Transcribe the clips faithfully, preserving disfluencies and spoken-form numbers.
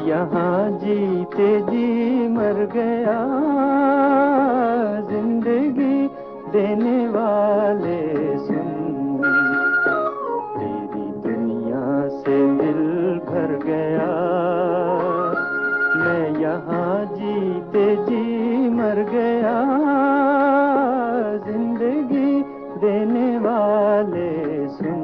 यहाँ जीते जी मर गया, जिंदगी देने वाले सुन, तेरी दुनिया से दिल भर गया। मैं यहाँ जीते जी मर गया, जिंदगी देने वाले सुन।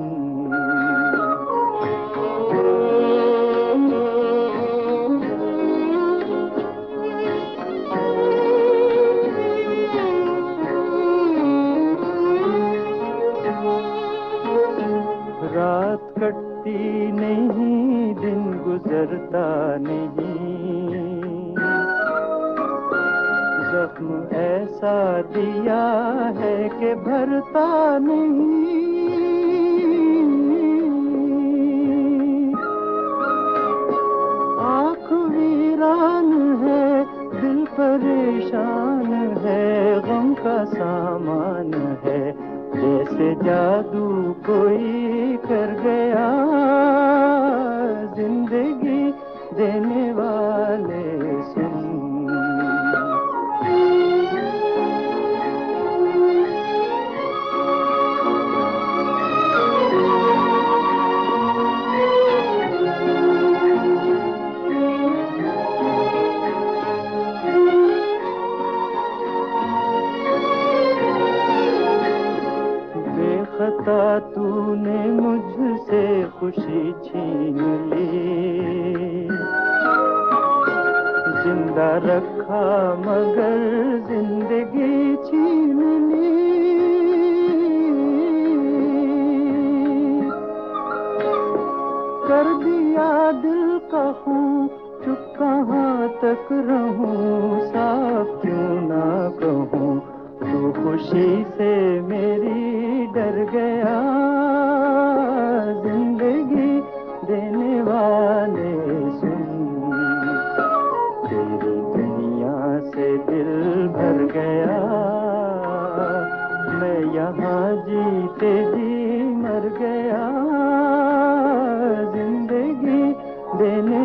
रात कटती नहीं, दिन गुजरता नहीं, जख्म ऐसा दिया है कि भरता नहीं। आँख वीरान है, दिल परेशान है, गम का सामान है, जैसे जादू कोई कर गया, जिंदगी देने वाले सुन। खता तूने मुझसे खुशी छीन ली, जिंदा रखा मगर जिंदगी छीन ली। कर दिया दिल का खून, चुप कहाँ तक रहूं, साफ क्यों ना कहूँ, तू खुशी से मेरी डर गया, जिंदगी देने वाले सुन, तेरी दुनिया से दिल भर गया। मैं यहाँ जीते जी मर गया, जिंदगी देने